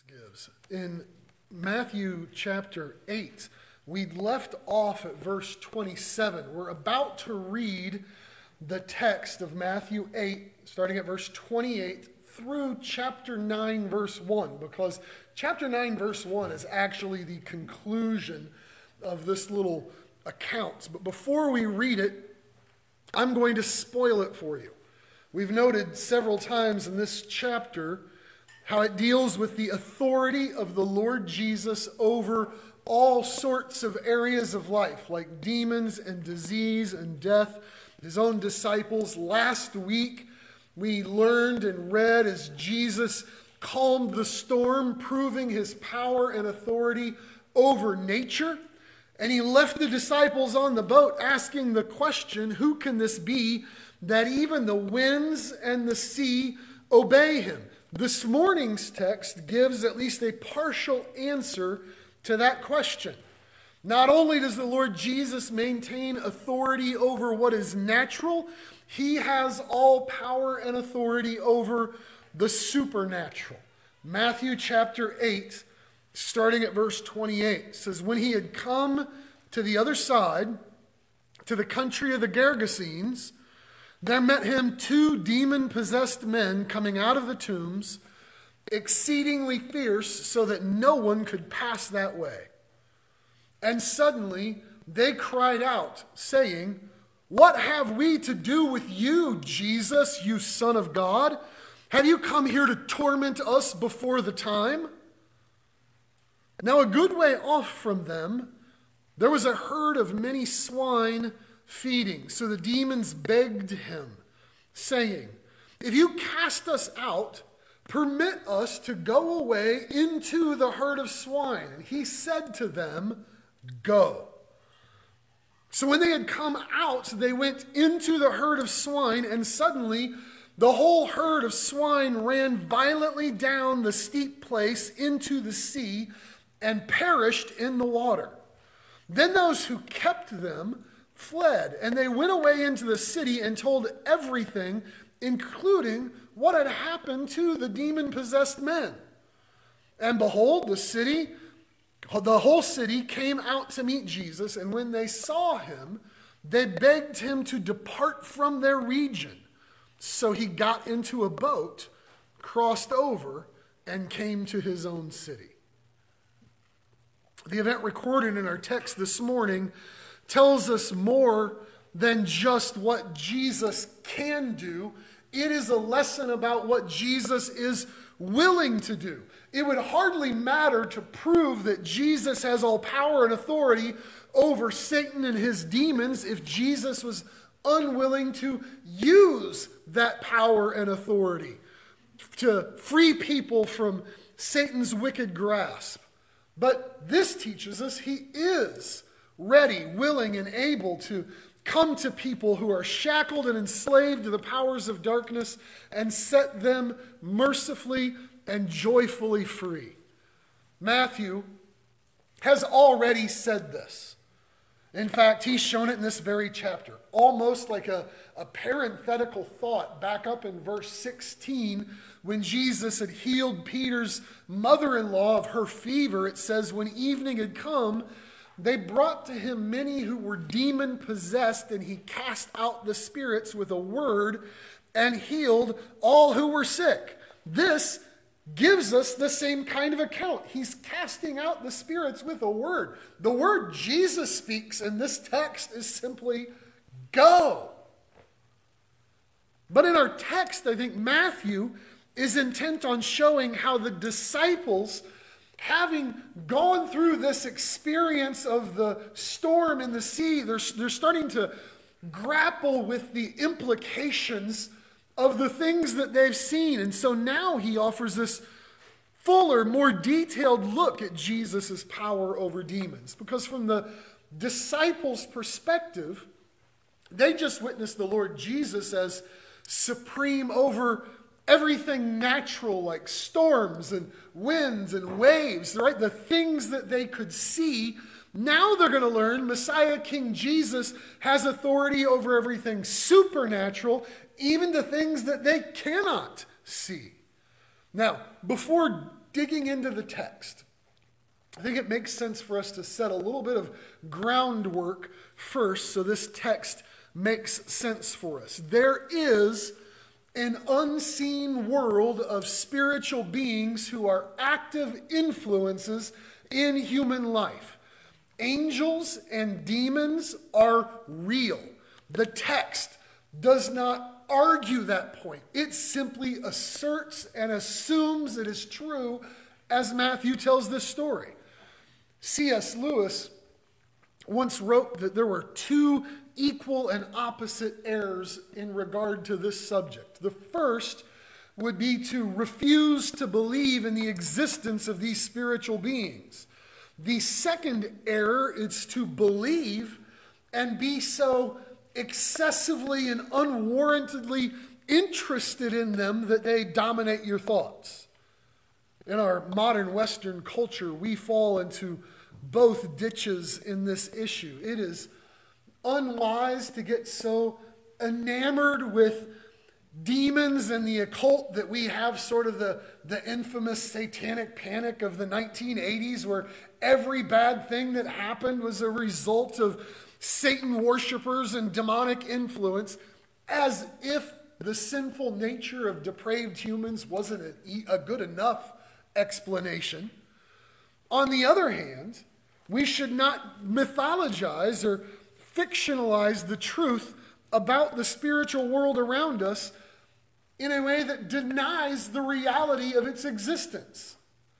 gives. In Matthew chapter 8, we left off at verse 27. We're about to read the text of Matthew 8, starting at verse 28 through chapter 9, verse 1, because chapter 9, verse 1 is actually the conclusion of this little account. But before we read it, I'm going to spoil it for you. We've noted several times in this chapter how it deals with the authority of the Lord Jesus over all sorts of areas of life, like demons and disease and death, his own disciples. Last week, we learned and read as Jesus calmed the storm, proving his power and authority over nature. And he left the disciples on the boat asking the question, who can this be that even the winds and the sea obey him? This morning's text gives at least a partial answer to that question. Not only does the Lord Jesus maintain authority over what is natural, he has all power and authority over the supernatural. Matthew chapter 8, starting at verse 28, says, "When he had come to the other side, to the country of the Gergesenes, there met him two demon-possessed men coming out of the tombs, exceedingly fierce, so that no one could pass that way. And suddenly they cried out, saying, 'What have we to do with you, Jesus, you Son of God? Have you come here to torment us before the time?' Now a good way off from them, there was a herd of many swine feeding. So the demons begged him, saying, 'If you cast us out, permit us to go away into the herd of swine.' And he said to them, 'Go.' So when they had come out, they went into the herd of swine, and suddenly the whole herd of swine ran violently down the steep place into the sea and perished in the water. Then those who kept them fled, and they went away into the city and told everything, including what had happened to the demon-possessed men. And behold, the whole city came out to meet Jesus, and when they saw him, they begged him to depart from their region. So he got into a boat, crossed over, and came to his own city." The event recorded in our text this morning tells us more than just what Jesus can do. It is a lesson about what Jesus is willing to do. It would hardly matter to prove that Jesus has all power and authority over Satan and his demons if Jesus was unwilling to use that power and authority to free people from Satan's wicked grasp. But this teaches us he is ready, willing, and able to come to people who are shackled and enslaved to the powers of darkness and set them mercifully and joyfully free. Matthew has already said this. In fact, he's shown it in this very chapter, almost like a parenthetical thought back up in verse 16 when Jesus had healed Peter's mother-in-law of her fever. It says, "When evening had come, they brought to him many who were demon-possessed, and he cast out the spirits with a word and healed all who were sick." This gives us the same kind of account. He's casting out the spirits with a word. The word Jesus speaks in this text is simply, "Go." But in our text, I think Matthew is intent on showing how the disciples, having gone through this experience of the storm in the sea, they're starting to grapple with the implications of the things that they've seen. And so now he offers this fuller, more detailed look at Jesus' power over demons. Because from the disciples' perspective, they just witnessed the Lord Jesus as supreme over everything natural, like storms and winds and waves, right? The things that they could see. Now they're going to learn Messiah King Jesus has authority over everything supernatural, even the things that they cannot see. Now, before digging into the text, I think it makes sense for us to set a little bit of groundwork first so this text makes sense for us. There is an unseen world of spiritual beings who are active influences in human life. Angels and demons are real. The text does not argue that point. It simply asserts and assumes it is true as Matthew tells this story. C.S. Lewis once wrote that there were two equal and opposite errors in regard to this subject. The first would be to refuse to believe in the existence of these spiritual beings. The second error is to believe and be so excessively and unwarrantedly interested in them that they dominate your thoughts. In our modern Western culture, we fall into both ditches in this issue. It is unwise to get so enamored with demons and the occult that we have sort of the infamous satanic panic of the 1980s, where every bad thing that happened was a result of Satan worshipers and demonic influence, as if the sinful nature of depraved humans wasn't a good enough explanation. On the other hand, we should not mythologize or fictionalize the truth about the spiritual world around us in a way that denies the reality of its existence.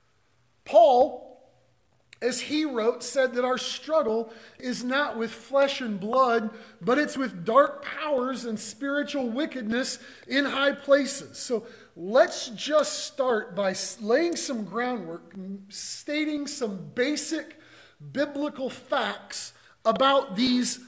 Paul, as he wrote, said that our struggle is not with flesh and blood, but it's with dark powers and spiritual wickedness in high places. So let's just start by laying some groundwork, stating some basic biblical facts about these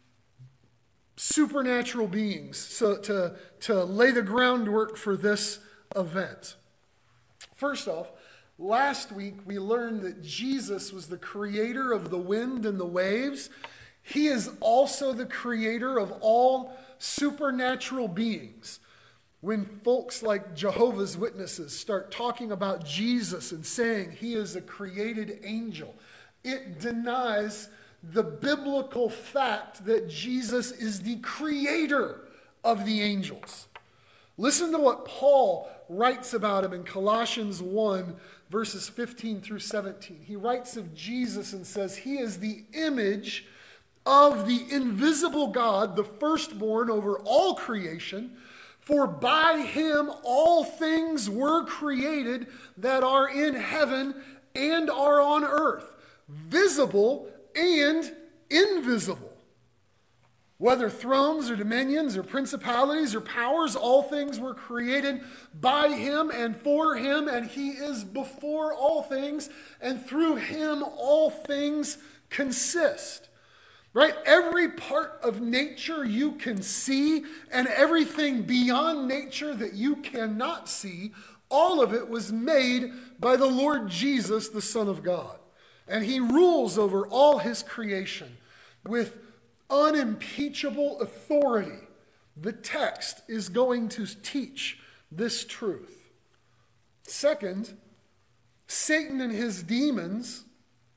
supernatural beings, so to lay the groundwork for this event. First off, last week we learned that Jesus was the creator of the wind and the waves. He is also the creator of all supernatural beings. When folks like Jehovah's Witnesses start talking about Jesus and saying he is a created angel, it denies the biblical fact that Jesus is the creator of the angels. Listen to what Paul writes about him in Colossians 1, verses 15 through 17. He writes of Jesus and says, he is the image of the invisible God, the firstborn over all creation. For by him all things were created that are in heaven and are on earth, visible and invisible. Whether thrones or dominions or principalities or powers, all things were created by him and for him, and he is before all things, and through him all things consist. Right? Every part of nature you can see, and everything beyond nature that you cannot see, all of it was made by the Lord Jesus, the Son of God. And he rules over all his creation with unimpeachable authority. The text is going to teach this truth. Second, Satan and his demons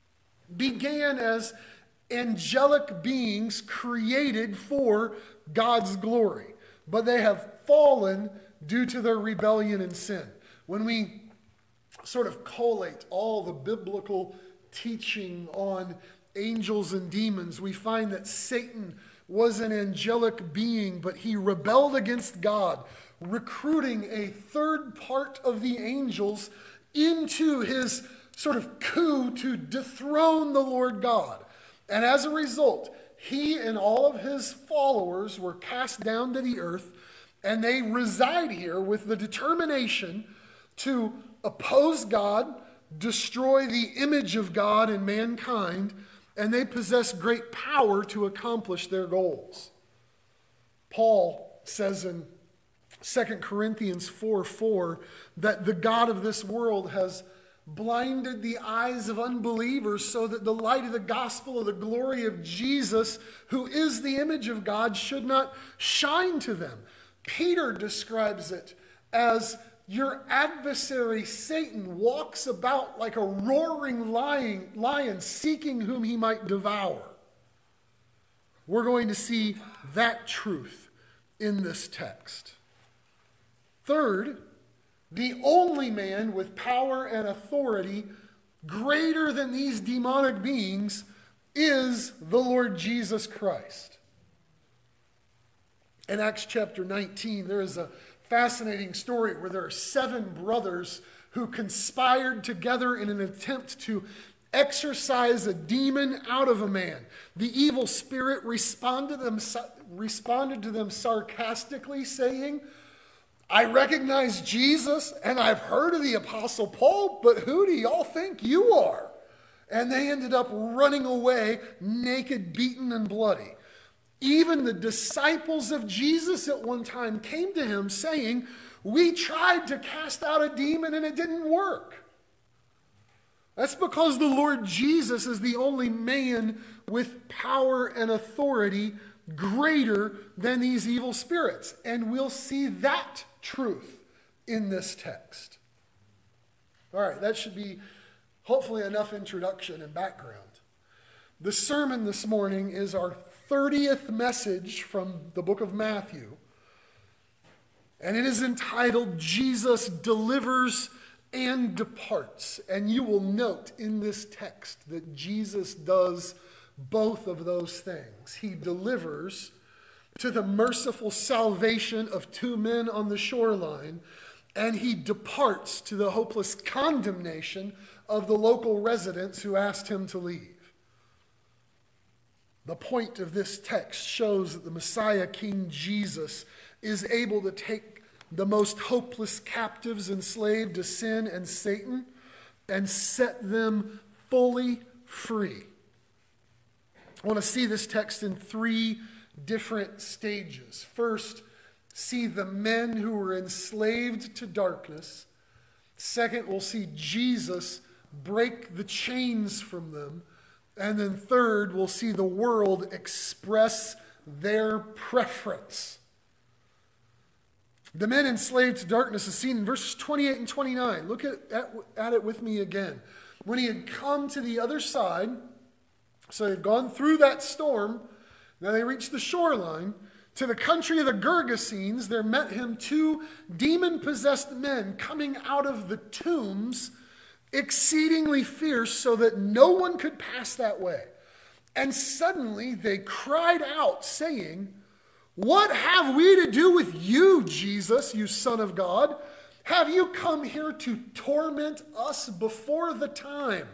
began as angelic beings created for God's glory, but they have fallen due to their rebellion and sin. When we sort of collate all the biblical teaching on angels and demons, we find that Satan was an angelic being, but he rebelled against God, recruiting a third part of the angels into his sort of coup to dethrone the Lord God. And as a result, he and all of his followers were cast down to the earth, and they reside here with the determination to oppose God, destroy the image of God in mankind, and they possess great power to accomplish their goals. Paul says in 2 Corinthians 4:4 that the God of this world has blinded the eyes of unbelievers so that the light of the gospel of the glory of Jesus, who is the image of God, should not shine to them. Peter describes it as your adversary Satan walks about like a roaring lion seeking whom he might devour. We're going to see that truth in this text. Third, the only man with power and authority greater than these demonic beings is the Lord Jesus Christ. In Acts chapter 19, there is a fascinating story where there are 7 brothers who conspired together in an attempt to exorcise a demon out of a man. The evil spirit responded to them sarcastically, saying, I recognize Jesus and I've heard of the Apostle Paul, but who do y'all think you are? And they ended up running away naked, beaten, and bloody. Even the disciples of Jesus at one time came to him saying, we tried to cast out a demon and it didn't work. That's because the Lord Jesus is the only man with power and authority greater than these evil spirits. And we'll see that truth in this text. All right, that should be hopefully enough introduction and background. The sermon this morning is our 30th message from the book of Matthew. And it is entitled, Jesus Delivers and Departs. And you will note in this text that Jesus does both of those things. He delivers to the merciful salvation of 2 men on the shoreline, and he departs to the hopeless condemnation of the local residents who asked him to leave. The point of this text shows that the Messiah, King Jesus, is able to take the most hopeless captives enslaved to sin and Satan and set them fully free. I want to see this text in 3 different stages. First, see the men who were enslaved to darkness. Second, we'll see Jesus break the chains from them. And then third, we'll see the world express their preference. The men enslaved to darkness is seen in verses 28 and 29. Look at it with me again. When he had come to the other side, so they've gone through that storm, now they reach the shoreline, to the country of the Gergesenes, there met him 2 demon-possessed men coming out of the tombs, exceedingly fierce, so that no one could pass that way. And suddenly they cried out, saying, what have we to do with you, Jesus, you Son of God? Have you come here to torment us before the time?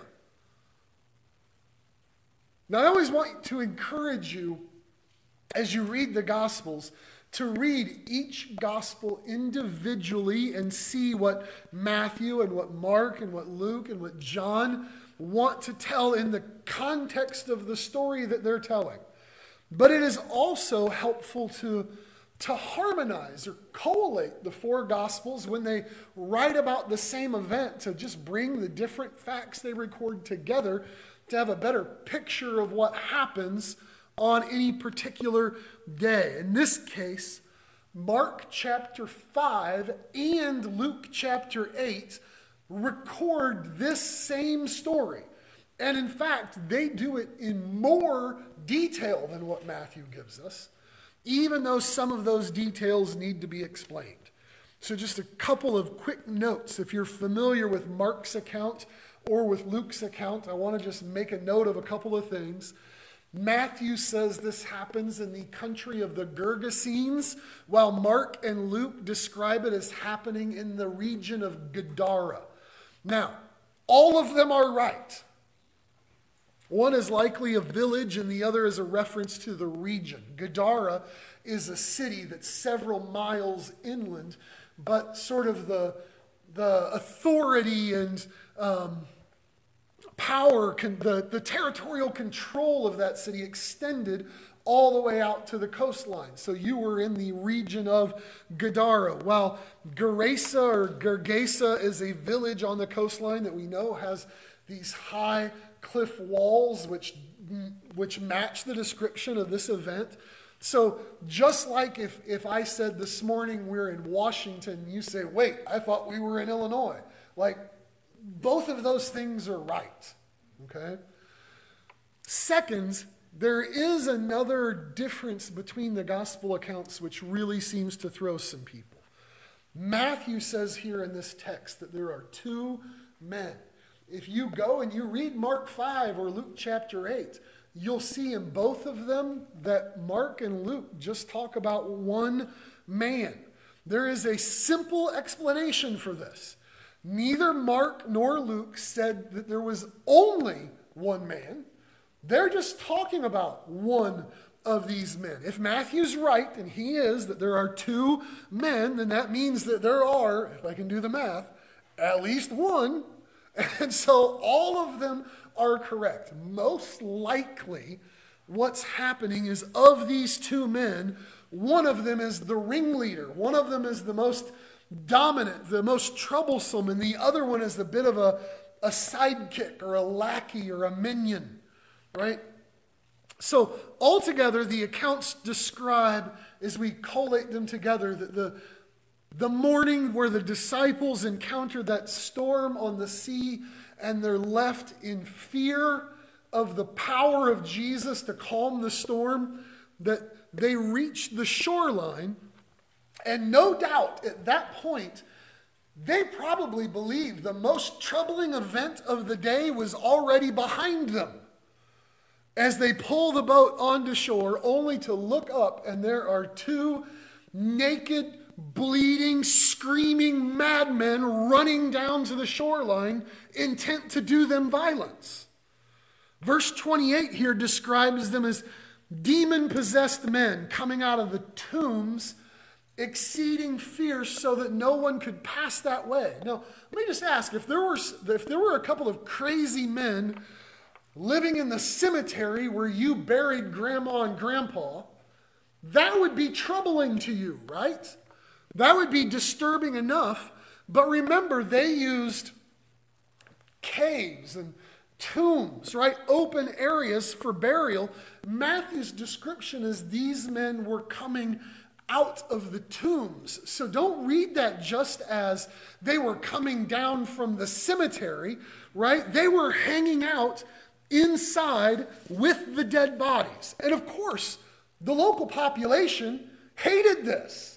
Now, I always want to encourage you, as you read the Gospels, to read each gospel individually and see what Matthew and what Mark and what Luke and what John want to tell in the context of the story that they're telling. But it is also helpful to harmonize or collate the 4 gospels when they write about the same event, to just bring the different facts they record together to have a better picture of what happens on any particular day. In this case, Mark chapter 5 and Luke chapter 8 record this same story. And in fact, they do it in more detail than what Matthew gives us, even though some of those details need to be explained. So just a couple of quick notes. If you're familiar with Mark's account or with Luke's account, I want to just make a note of a couple of things. Matthew says this happens in the country of the Gergesenes, while Mark and Luke describe it as happening in the region of Gadara. Now, all of them are right. One is likely a village and the other is a reference to the region. Gadara is a city that's several miles inland, but sort of the authority and power, the territorial control of that city extended all the way out to the coastline. So you were in the region of Gadara, while Gerasa or Gergesa is a village on the coastline that we know has these high cliff walls which match the description of this event. So just like if I said this morning we're in Washington, you say, wait, I thought we were in Illinois. Like, both of those things are right, okay? Second, there is another difference between the gospel accounts which really seems to throw some people. Matthew says here in this text that there are two men. If you go and you read Mark 5 or Luke chapter 8, you'll see in both of them that Mark and Luke just talk about one man. There is a simple explanation for this. Neither Mark nor Luke said that there was only one man. They're just talking about one of these men. If Matthew's right, and he is, that there are two men, then that means that there are, if I can do the math, at least one. And so all of them are correct. Most likely, what's happening is of these two men, one of them is the ringleader. One of them is the most dominant, the most troublesome, and the other one is a bit of a sidekick or a lackey or a minion, right? So altogether, the accounts describe, as we collate them together, that the morning where the disciples encountered that storm on the sea and they're left in fear of the power of Jesus to calm the storm, that they reached the shoreline, and no doubt at that point, they probably believed the most troubling event of the day was already behind them. As they pull the boat onto shore, only to look up, and there are two naked, bleeding, screaming madmen running down to the shoreline, intent to do them violence. Verse 28 here describes them as demon-possessed men coming out of the tombs, exceeding fierce so that no one could pass that way. Now, let me just ask, if there were a couple of crazy men living in the cemetery where you buried grandma and grandpa, that would be troubling to you, right? That would be disturbing enough. But remember, they used caves and tombs, right? Open areas for burial. Matthew's description is these men were coming out of the tombs. So don't read that just as they were coming down from the cemetery, right? They were hanging out inside with the dead bodies. And of course, the local population hated this.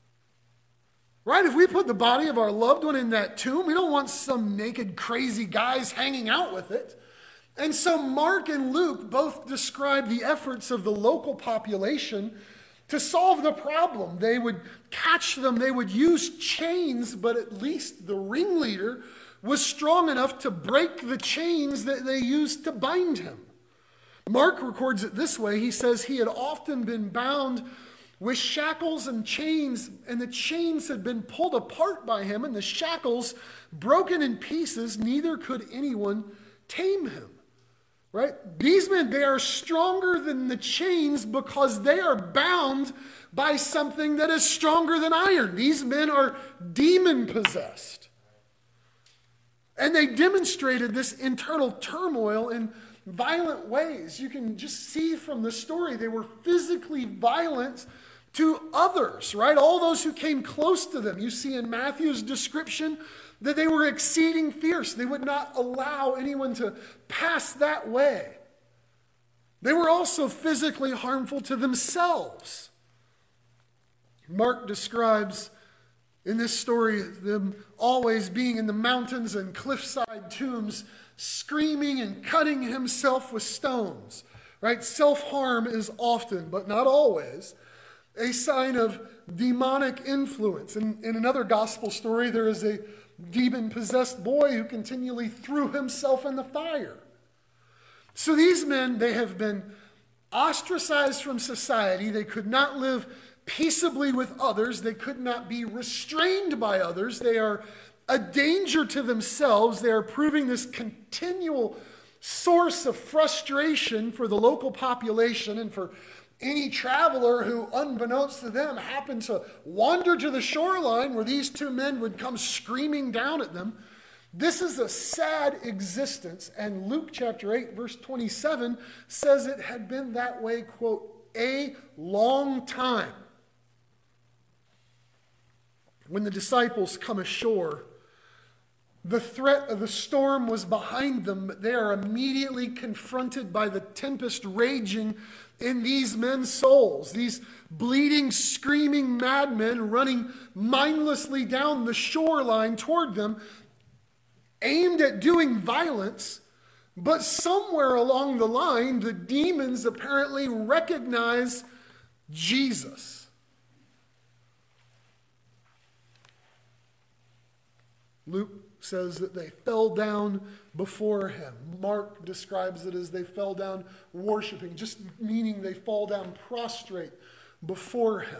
Right? If we put the body of our loved one in that tomb, we don't want some naked, crazy guys hanging out with it. And so Mark and Luke both describe the efforts of the local population to solve the problem. They would catch them, they would use chains, but at least the ringleader was strong enough to break the chains that they used to bind him. Mark records it this way. He says he had often been bound with shackles and chains, and the chains had been pulled apart by him, and the shackles broken in pieces, neither could anyone tame him. Right? These men, they are stronger than the chains because they are bound by something that is stronger than iron. These men are demon-possessed. And they demonstrated this internal turmoil in violent ways. You can just see from the story, they were physically violent to others, right? All those who came close to them. You see in Matthew's description that they were exceeding fierce. They would not allow anyone to pass that way. They were also physically harmful to themselves. Mark describes in this story them always being in the mountains and cliffside tombs, screaming and cutting himself with stones. Right? Self-harm is often, but not always, a sign of demonic influence. In another gospel story, there is a demon-possessed boy who continually threw himself in the fire. So these men, they have been ostracized from society. They could not live peaceably with others. They could not be restrained by others. They are a danger to themselves. They are proving this continual source of frustration for the local population and for any traveler who, unbeknownst to them, happened to wander to the shoreline where these two men would come screaming down at them. This is a sad existence, and Luke chapter 8, verse 27 says it had been that way, quote, a long time. When the disciples come ashore, the threat of the storm was behind them, but they are immediately confronted by the tempest raging in these men's souls. These bleeding, screaming madmen running mindlessly down the shoreline toward them, aimed at doing violence. But somewhere along the line, the demons apparently recognize Jesus. Luke says that they fell down before him. Mark describes it as they fell down worshiping, just meaning they fall down prostrate before him.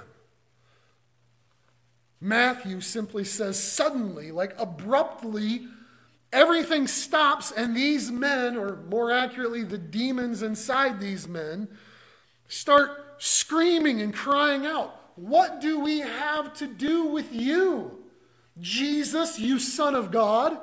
Matthew simply says suddenly, like abruptly, everything stops and these men, or more accurately, the demons inside these men, start screaming and crying out, "What do we have to do with you, Jesus, you Son of God?"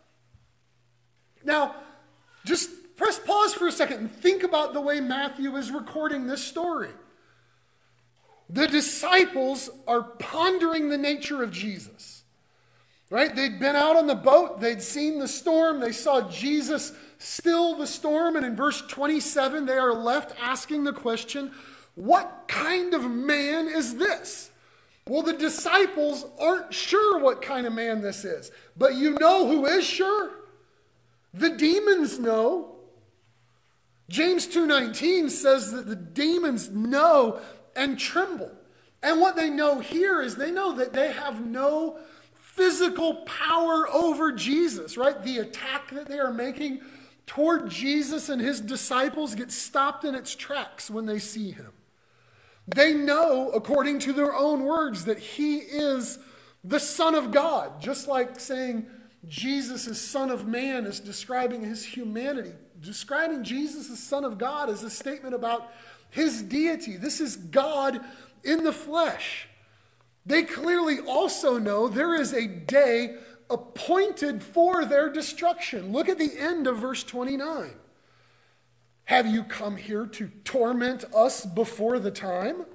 Now, just press pause for a second and think about the way Matthew is recording this story. The disciples are pondering the nature of Jesus, right? They'd been out on the boat. They'd seen the storm. They saw Jesus still the storm. And in verse 27, they are left asking the question, what kind of man is this? Well, the disciples aren't sure what kind of man this is. But you know who is sure? The demons know. James 2:19 says that the demons know and tremble. And what they know here is they know that they have no physical power over Jesus, right? The attack that they are making toward Jesus and his disciples gets stopped in its tracks when they see him. They know, according to their own words, that he is the Son of God, just like saying Jesus is Son of Man is describing his humanity. Describing Jesus as Son of God is a statement about his deity. This is God in the flesh. They clearly also know there is a day appointed for their destruction. Look at the end of verse 29. Have you come here to torment us before the time?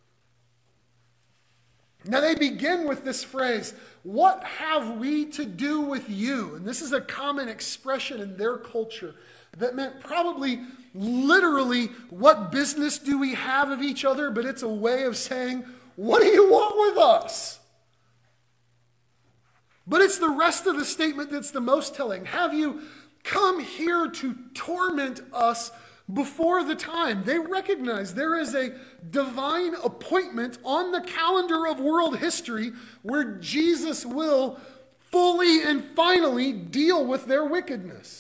Now they begin with this phrase, what have we to do with you? And this is a common expression in their culture that meant probably literally, what business do we have of each other? But it's a way of saying, what do you want with us? But it's the rest of the statement that's the most telling. Have you come here to torment us before the time? They recognize there is a divine appointment on the calendar of world history where Jesus will fully and finally deal with their wickedness.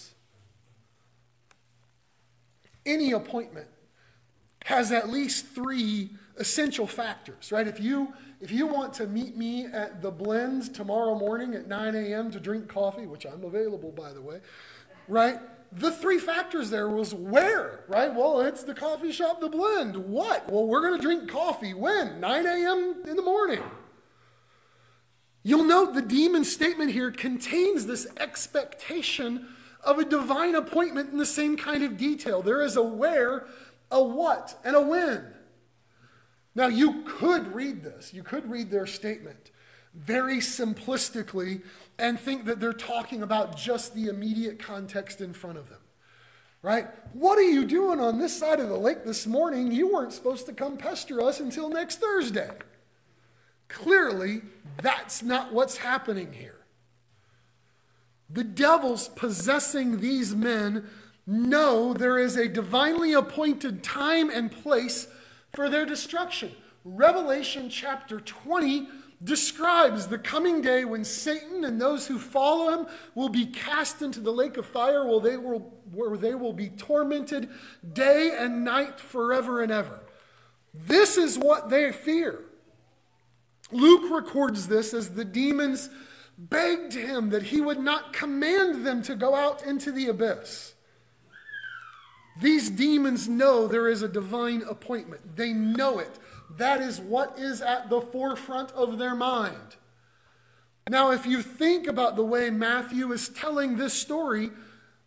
Any appointment has at least three essential factors, right? If you want to meet me at the Blend tomorrow morning at 9 a.m. to drink coffee, which I'm available, by the way, right? The three factors there was where, right? Well, it's the coffee shop, the Blend. What? Well, we're going to drink coffee. When? 9 a.m. in the morning. You'll note the demon statement here contains this expectation of a divine appointment in the same kind of detail. There is a where, a what, and a when. Now, you could read this. You could read their statement very simplistically and think that they're talking about just the immediate context in front of them, right? What are you doing on this side of the lake this morning? You weren't supposed to come pester us until next Thursday. Clearly, that's not what's happening here. The devils possessing these men know there is a divinely appointed time and place for their destruction. Revelation chapter 20 describes the coming day when Satan and those who follow him will be cast into the lake of fire where they will be tormented day and night forever and ever. This is what they fear. Luke records this as the demons begged him that he would not command them to go out into the abyss. These demons know there is a divine appointment. They know it. That is what is at the forefront of their mind. Now, if you think about the way Matthew is telling this story,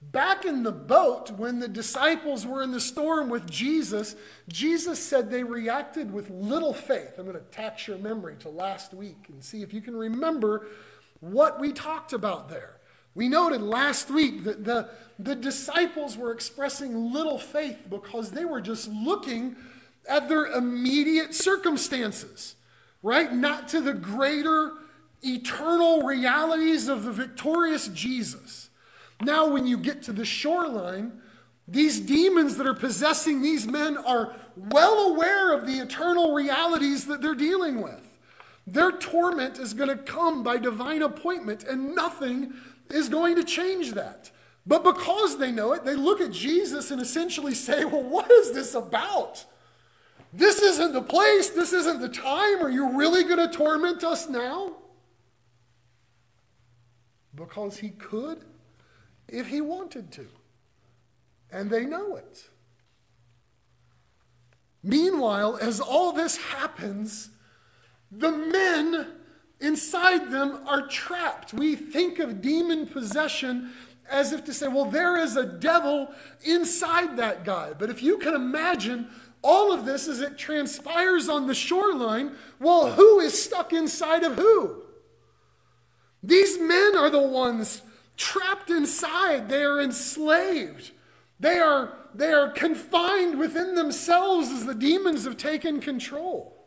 Back in the boat, when the disciples were in the storm with Jesus, Jesus said they reacted with little faith. I'm going to tax your memory to last week and see if you can remember what we talked about there. We noted last week that the disciples were expressing little faith because they were just looking at their immediate circumstances, right? Not to the greater eternal realities of the victorious Jesus. Now, when you get to the shoreline, these demons that are possessing these men are well aware of the eternal realities that they're dealing with. Their torment is going to come by divine appointment, and nothing is going to change that. But because they know it, they look at Jesus and essentially say, well, what is this about? This isn't the place. This isn't the time. Are you really going to torment us now? Because he could if he wanted to. And they know it. Meanwhile, as all this happens, the men inside them are trapped. We think of demon possession as if to say, well, there is a devil inside that guy. But if you can imagine all of this as it transpires on the shoreline, well, who is stuck inside of who? These men are the ones trapped inside. They are enslaved. They are confined within themselves as the demons have taken control.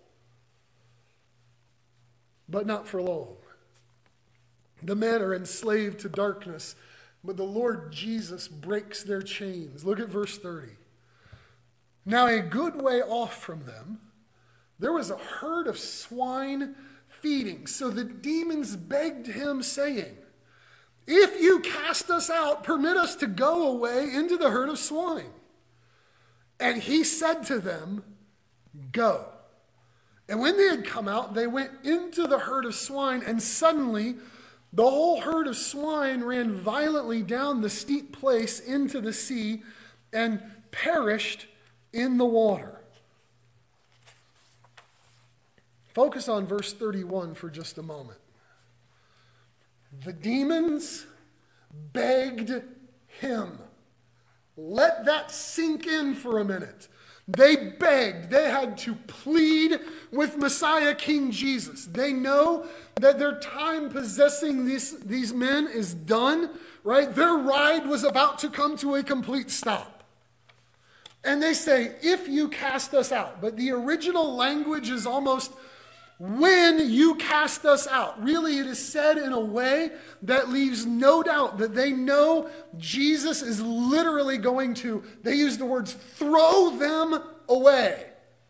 But not for long. The men are enslaved to darkness, but the Lord Jesus breaks their chains. Look at verse 30. Now a good way off from them, there was a herd of swine feeding. So the demons begged him, saying, if you cast us out, permit us to go away into the herd of swine. And he said to them, go. And when they had come out, they went into the herd of swine, and suddenly the whole herd of swine ran violently down the steep place into the sea and perished in the water. Focus on verse 31 for just a moment. The demons begged him. Let that sink in for a minute. They begged. They had to plead with Messiah King Jesus. They know that their time possessing these men is done, right? Their ride was about to come to a complete stop. And they say, if you cast us out. But the original language is almost, when you cast us out. Really, it is said in a way that leaves no doubt that they know Jesus is literally going to, they use the words, throw them away.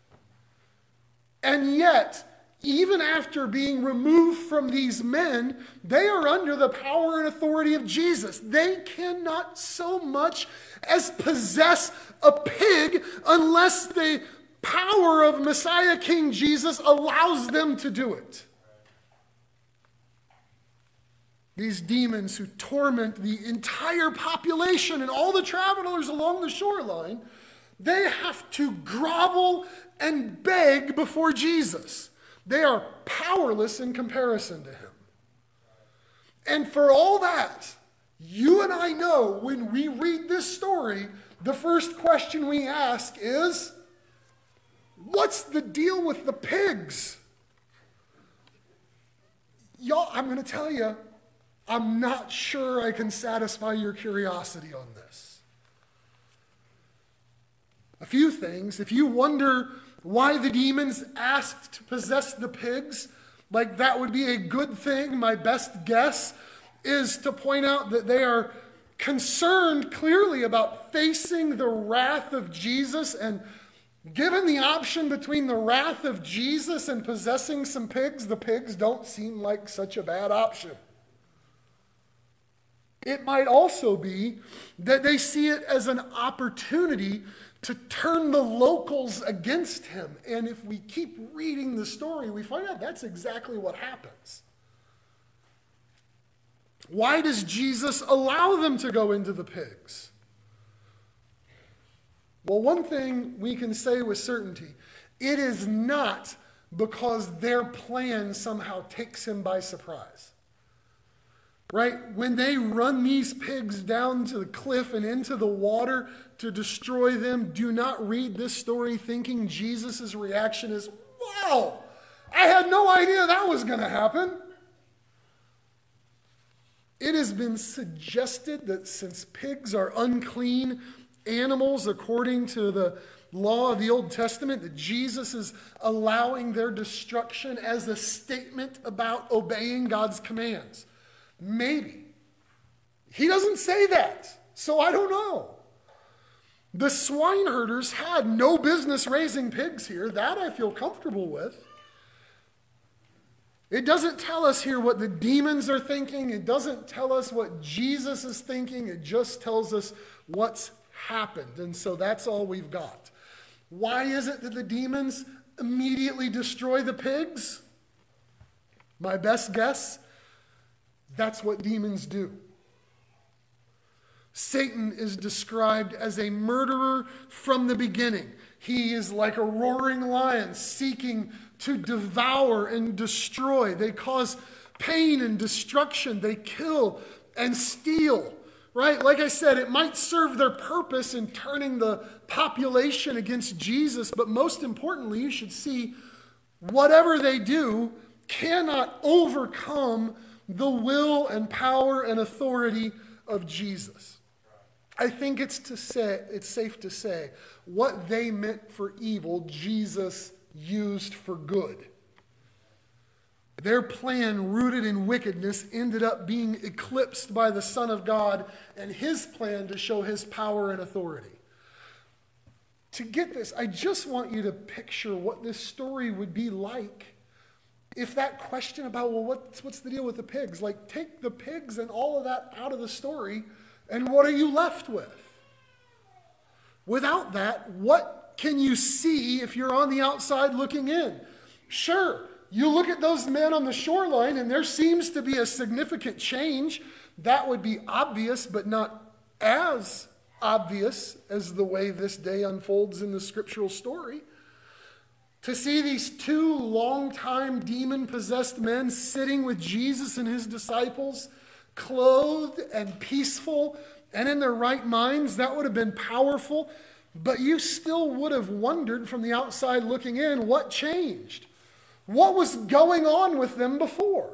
And yet, even after being removed from these men, they are under the power and authority of Jesus. They cannot so much as possess a pig unless the power of Messiah King Jesus allows them to do it. These demons who torment the entire population and all the travelers along the shoreline, they have to grovel and beg before Jesus. They are powerless in comparison to him. And for all that, you and I know when we read this story, the first question we ask is, what's the deal with the pigs? Y'all, I'm going to tell you, I'm not sure I can satisfy your curiosity on this. A few things. If you wonder why the demons asked to possess the pigs, like that would be a good thing, my best guess is to point out that they are concerned clearly about facing the wrath of Jesus, and given the option between the wrath of Jesus and possessing some pigs, the pigs don't seem like such a bad option. It might also be that they see it as an opportunity to turn the locals against him. And if we keep reading the story, we find out that's exactly what happens. Why does Jesus allow them to go into the pigs? Well, one thing we can say with certainty, it is not because their plan somehow takes him by surprise. Right? When they run these pigs down to the cliff and into the water to destroy them, do not read this story thinking Jesus' reaction is, wow, I had no idea that was going to happen. It has been suggested that since pigs are unclean animals according to the law of the Old Testament, that Jesus is allowing their destruction as a statement about obeying God's commands. Maybe. He doesn't say that, so I don't know. The swine herders had no business raising pigs here. That I feel comfortable with. It doesn't tell us here what the demons are thinking. It doesn't tell us what Jesus is thinking. It just tells us what's happened. And so that's all we've got. Why is it that the demons immediately destroy the pigs? My best guess, that's what demons do. Satan is described as a murderer from the beginning. He is like a roaring lion seeking to devour and destroy. They cause pain and destruction. They kill and steal. Right? Like I said, it might serve their purpose in turning the population against Jesus, but most importantly, you should see whatever they do cannot overcome the will and power and authority of Jesus. I think it's safe to say what they meant for evil, Jesus used for good. Their plan, rooted in wickedness, ended up being eclipsed by the Son of God and his plan to show his power and authority. To get this, I just want you to picture what this story would be like if that question about, well, what's the deal with the pigs? Like, take the pigs and all of that out of the story, and what are you left with? Without that, what can you see if you're on the outside looking in? Sure, you look at those men on the shoreline, and there seems to be a significant change. That would be obvious, but not as obvious as the way this day unfolds in the scriptural story. To see these two longtime demon-possessed men sitting with Jesus and his disciples, clothed and peaceful and in their right minds, that would have been powerful. But you still would have wondered from the outside looking in, what changed? What was going on with them before?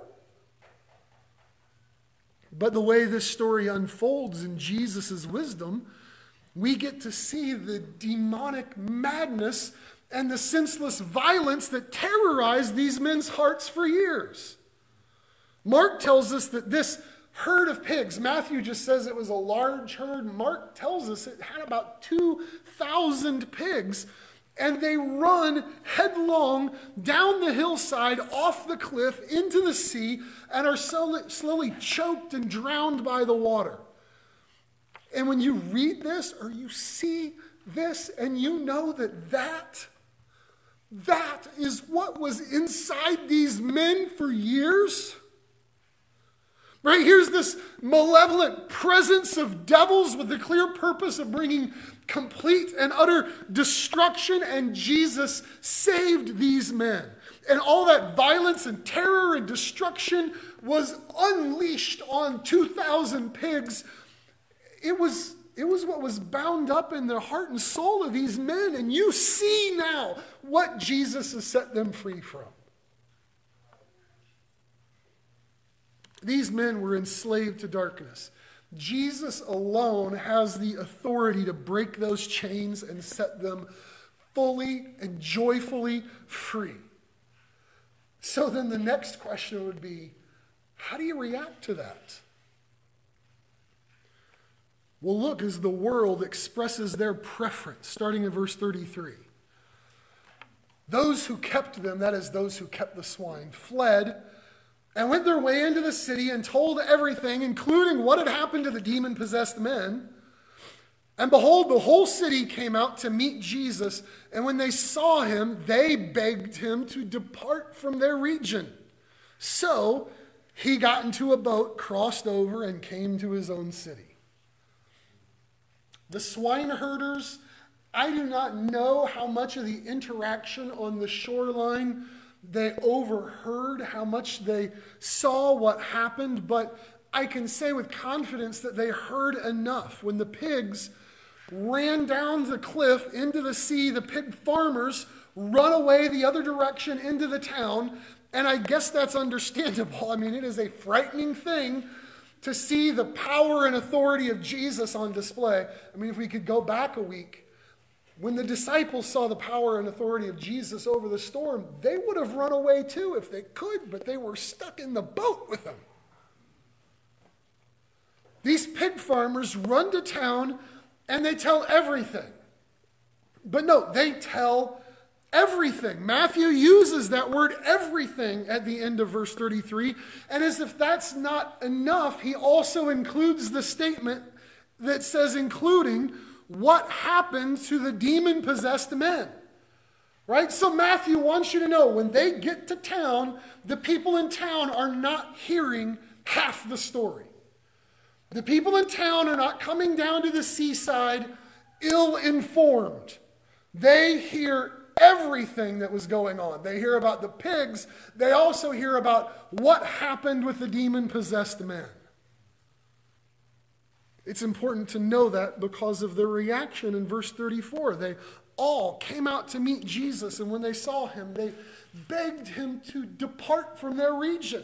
But the way this story unfolds in Jesus' wisdom, we get to see the demonic madness and the senseless violence that terrorized these men's hearts for years. Mark tells us that this herd of pigs, Matthew just says it was a large herd. Mark tells us it had about 2,000 pigs, and they run headlong down the hillside, off the cliff, into the sea, and are slowly choked and drowned by the water. And when you read this, or you see this, and you know that is what was inside these men for years. Right? Here's this malevolent presence of devils with the clear purpose of bringing complete and utter destruction, and Jesus saved these men. And all that violence and terror and destruction was unleashed on 2,000 pigs. It was what was bound up in the heart and soul of these men, and you see now what Jesus has set them free from. These men were enslaved to darkness. Jesus alone has the authority to break those chains and set them fully and joyfully free. So then the next question would be, how do you react to that? Well, look, as the world expresses their preference, starting in verse 33. Those who kept them, that is, those who kept the swine, fled and went their way into the city and told everything, including what had happened to the demon-possessed men. And behold, the whole city came out to meet Jesus, and when they saw him, they begged him to depart from their region. So he got into a boat, crossed over, and came to his own city. The swine herders, I do not know how much of the interaction on the shoreline they overheard, how much they saw what happened, but I can say with confidence that they heard enough. When the pigs ran down the cliff into the sea, the pig farmers run away the other direction into the town, and I guess that's understandable. I mean, it is a frightening thing to see the power and authority of Jesus on display. I mean, if we could go back a week, when the disciples saw the power and authority of Jesus over the storm, they would have run away too if they could, but they were stuck in the boat with them. These pig farmers run to town and they tell everything. But no, they tell everything. Matthew uses that word everything at the end of verse 33. And as if that's not enough, he also includes the statement that says including what happened to the demon-possessed men. Right? So Matthew wants you to know when they get to town, the people in town are not hearing half the story. The people in town are not coming down to the seaside ill-informed. They hear everything that was going on. They hear about the pigs. They also hear about what happened with the demon-possessed men. It's important to know that because of their reaction in verse 34. They all came out to meet Jesus, and when they saw him, they begged him to depart from their region.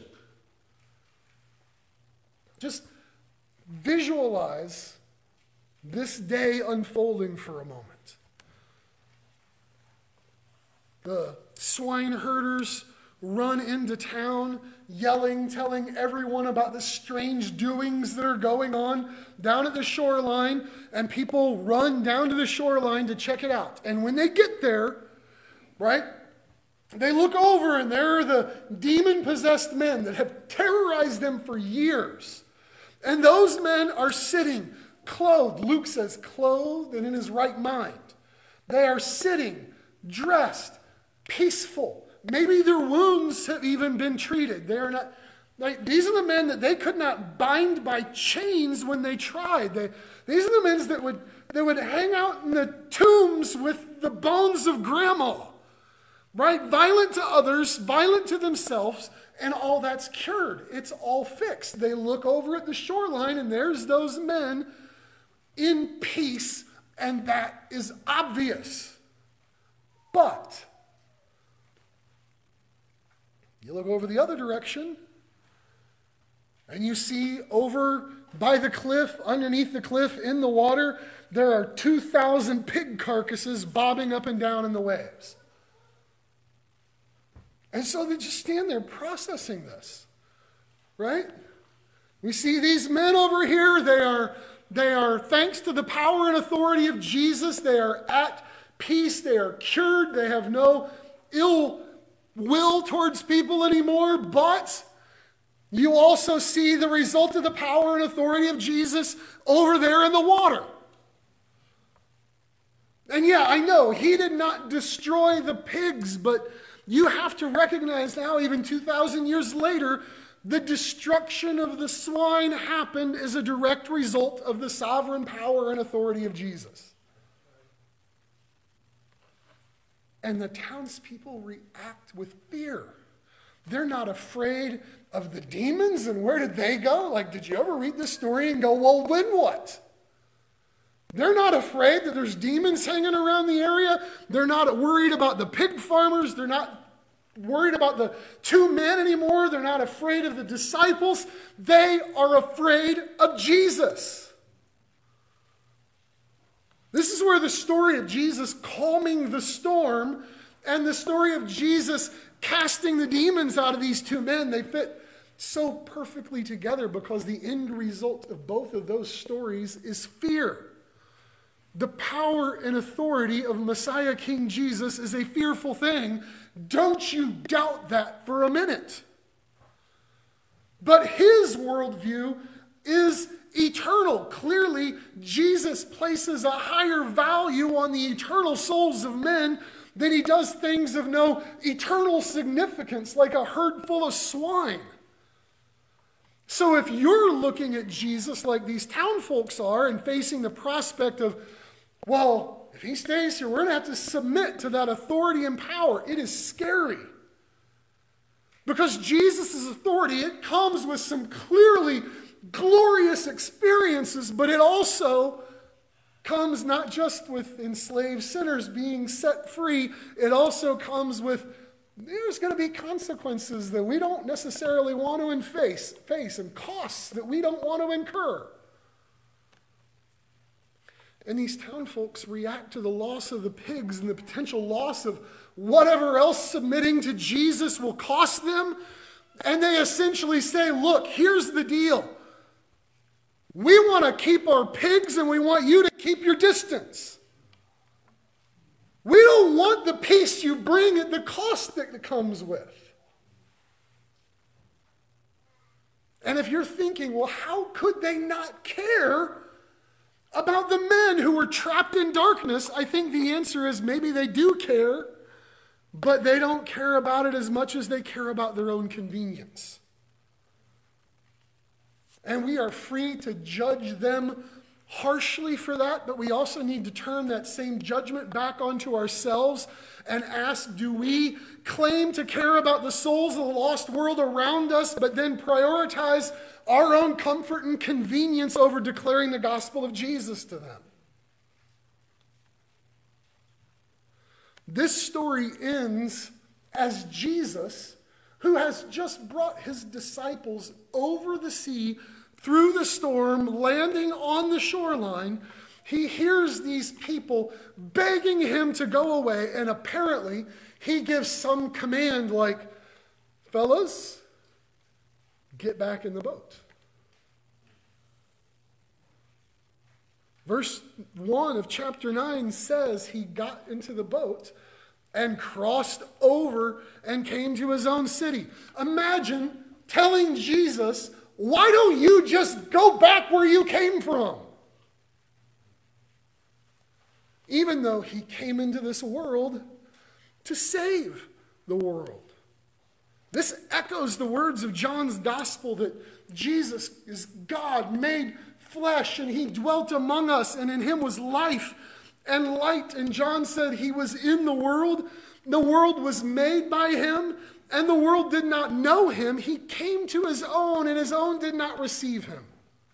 Just visualize this day unfolding for a moment. The swine herders run into town, yelling, telling everyone about the strange doings that are going on down at the shoreline, and people run down to the shoreline to check it out. And when they get there, right, they look over and there are the demon-possessed men that have terrorized them for years. And those men are sitting clothed, Luke says, clothed and in his right mind. They are sitting, dressed, peaceful. Maybe their wounds have even been treated. They are not, like, these are the men that they could not bind by chains when they tried. These are the men that would hang out in the tombs with the bones of grandma. Right? Violent to others, violent to themselves, and all that's cured. It's all fixed. They look over at the shoreline, and there's those men in peace, and that is obvious. But you look over the other direction, and you see over by the cliff, underneath the cliff, in the water, there are 2,000 pig carcasses bobbing up and down in the waves. And so they just stand there processing this, right? We see these men over here. They are, thanks to the power and authority of Jesus, they are at peace. They are cured. They have no ill will towards people anymore. But you also see the result of the power and authority of Jesus over there in the water. And yeah, I know, he did not destroy the pigs, but you have to recognize now, even 2,000 years later, the destruction of the swine happened as a direct result of the sovereign power and authority of Jesus. And the townspeople react with fear. They're not afraid of the demons, and where did they go? Like, did you ever read this story and go, well, then what? They're not afraid that there's demons hanging around the area. They're not worried about the pig farmers. They're not worried about the two men anymore. They're not afraid of the disciples. They are afraid of Jesus. This is where the story of Jesus calming the storm and the story of Jesus casting the demons out of these two men, they fit so perfectly together because the end result of both of those stories is fear. The power and authority of Messiah King Jesus is a fearful thing. Don't you doubt that for a minute. But his worldview is eternal. Clearly, Jesus places a higher value on the eternal souls of men than he does things of no eternal significance, like a herd full of swine. So if you're looking at Jesus like these town folks are and facing the prospect of, well, if he stays here, we're going to have to submit to that authority and power. It is scary. Because Jesus' authority, it comes with some clearly glorious experiences, but it also comes not just with enslaved sinners being set free, it also comes with there's going to be consequences that we don't necessarily want to face and costs that we don't want to incur. And these town folks react to the loss of the pigs and the potential loss of whatever else submitting to Jesus will cost them. And they essentially say, look, here's the deal. We want to keep our pigs and we want you to keep your distance. We don't want the peace you bring at the cost that it comes with. And if you're thinking, well, how could they not care about the men who were trapped in darkness? I think the answer is maybe they do care, but they don't care about it as much as they care about their own convenience. And we are free to judge them harshly for that, but we also need to turn that same judgment back onto ourselves and ask, do we claim to care about the souls of the lost world around us, but then prioritize our own comfort and convenience over declaring the gospel of Jesus to them? This story ends as Jesus, who has just brought his disciples over the sea, through the storm, landing on the shoreline, he hears these people begging him to go away, and apparently he gives some command like, fellas, get back in the boat. Verse 1 of chapter 9 says he got into the boat and crossed over and came to his own city. Imagine telling Jesus, why don't you just go back where you came from? Even though he came into this world to save the world. This echoes the words of John's gospel that Jesus is God made flesh and he dwelt among us and in him was life and light. And John said he was in the world was made by him, and the world did not know him. He came to his own, and his own did not receive him.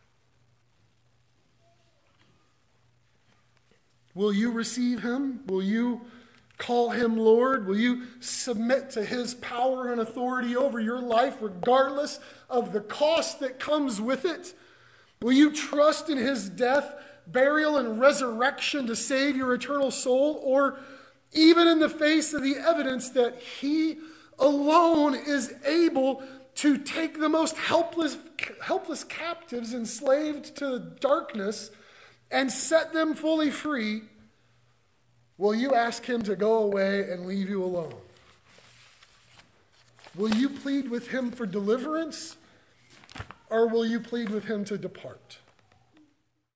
Will you receive him? Will you call him Lord? Will you submit to his power and authority over your life, regardless of the cost that comes with it? Will you trust in his death, burial, and resurrection to save your eternal soul? Or even in the face of the evidence that he alone is able to take the most helpless captives enslaved to darkness and set them fully free, will you ask him to go away and leave you alone? Will you plead with him for deliverance, or will you plead with him to depart?